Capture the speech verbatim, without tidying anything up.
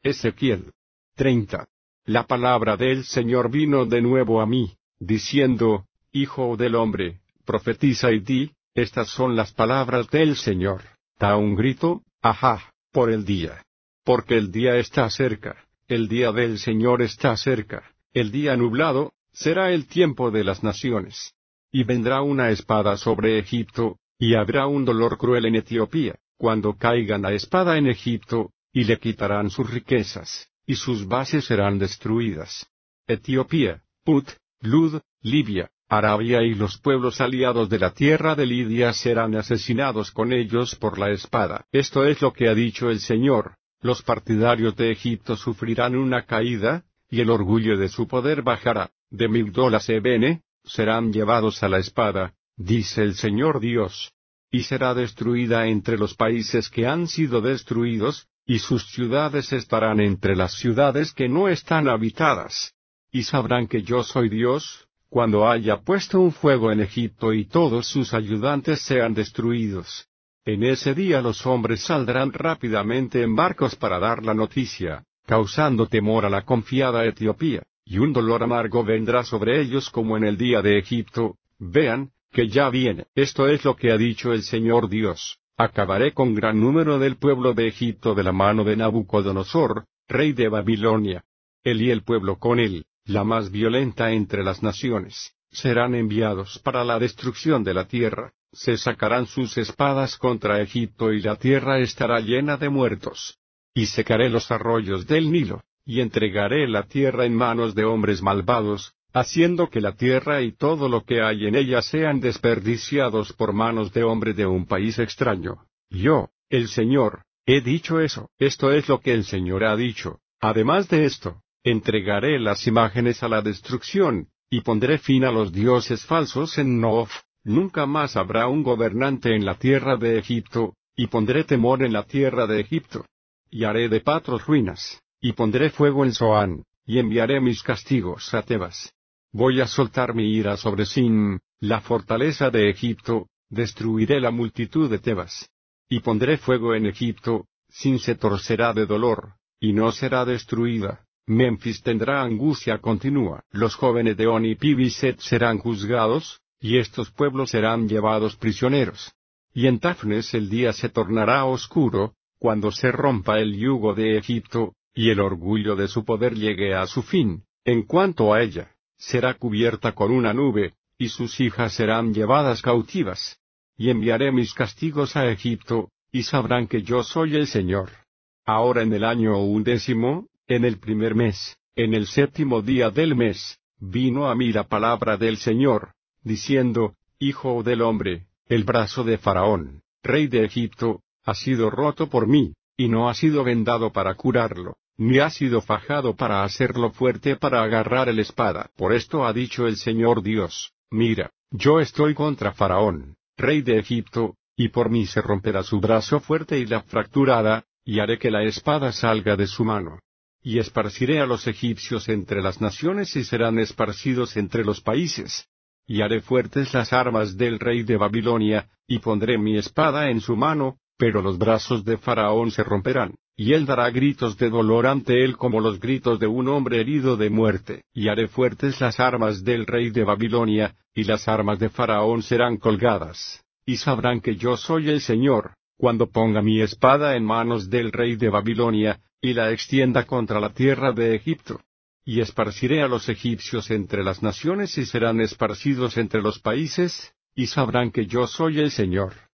Ezequiel treinta. La palabra del Señor vino de nuevo a mí, diciendo, Hijo del hombre, profetiza y di, estas son las palabras del Señor. Da un grito, ajá, por el día. Porque el día está cerca, el día del Señor está cerca, el día nublado, será el tiempo de las naciones. Y vendrá una espada sobre Egipto, y habrá un dolor cruel en Etiopía, cuando caiga la espada en Egipto, y le quitarán sus riquezas, y sus bases serán destruidas. Etiopía, Put, Lud, Libia, Arabia y los pueblos aliados de la tierra de Lidia serán asesinados con ellos por la espada. Esto es lo que ha dicho el Señor, los partidarios de Egipto sufrirán una caída, y el orgullo de su poder bajará, de Migdol a Sebene, serán llevados a la espada, dice el Señor Dios. Y será destruida entre los países que han sido destruidos, y sus ciudades estarán entre las ciudades que no están habitadas. Y sabrán que yo soy Dios, cuando haya puesto un fuego en Egipto y todos sus ayudantes sean destruidos. En ese día los hombres saldrán rápidamente en barcos para dar la noticia, causando temor a la confiada Etiopía, y un dolor amargo vendrá sobre ellos como en el día de Egipto. Vean, que ya viene. Esto es lo que ha dicho el Señor Dios. Acabaré con gran número del pueblo de Egipto de la mano de Nabucodonosor, rey de Babilonia. Él y el pueblo con él, la más violenta entre las naciones, serán enviados para la destrucción de la tierra. Se sacarán sus espadas contra Egipto y la tierra estará llena de muertos. Y secaré los arroyos del Nilo, y entregaré la tierra en manos de hombres malvados, haciendo que la tierra y todo lo que hay en ella sean desperdiciados por manos de hombre de un país extraño. Yo, el Señor, he dicho eso. Esto es lo que el Señor ha dicho. Además de esto, entregaré las imágenes a la destrucción, y pondré fin a los dioses falsos en Nof. Nunca más habrá un gobernante en la tierra de Egipto, y pondré temor en la tierra de Egipto. Y haré de Patros ruinas, y pondré fuego en Zoán, y enviaré mis castigos a Tebas. Voy a soltar mi ira sobre Sin, la fortaleza de Egipto, destruiré la multitud de Tebas. Y pondré fuego en Egipto, Sin se torcerá de dolor, y no será destruida. Memphis tendrá angustia continua. Los jóvenes de On y Pibiset serán juzgados, y estos pueblos serán llevados prisioneros. Y en Tafnes el día se tornará oscuro, cuando se rompa el yugo de Egipto, y el orgullo de su poder llegue a su fin. En cuanto a ella, será cubierta con una nube, y sus hijas serán llevadas cautivas. Y enviaré mis castigos a Egipto, y sabrán que yo soy el Señor. Ahora en el año undécimo, en el primer mes, en el séptimo día del mes, vino a mí la palabra del Señor, diciendo, Hijo del hombre, el brazo de Faraón, rey de Egipto, ha sido roto por mí, y no ha sido vendado para curarlo, ni ha sido fajado para hacerlo fuerte para agarrar el espada. Por esto ha dicho el Señor Dios, mira, yo estoy contra Faraón, rey de Egipto, y por mí se romperá su brazo fuerte y la fracturada, y haré que la espada salga de su mano. Y esparciré a los egipcios entre las naciones y serán esparcidos entre los países. Y haré fuertes las armas del rey de Babilonia, y pondré mi espada en su mano, pero los brazos de Faraón se romperán, y él dará gritos de dolor ante él como los gritos de un hombre herido de muerte. Y haré fuertes las armas del rey de Babilonia, y las armas de Faraón serán colgadas. Y sabrán que yo soy el Señor, cuando ponga mi espada en manos del rey de Babilonia, y la extienda contra la tierra de Egipto. Y esparciré a los egipcios entre las naciones y serán esparcidos entre los países, y sabrán que yo soy el Señor.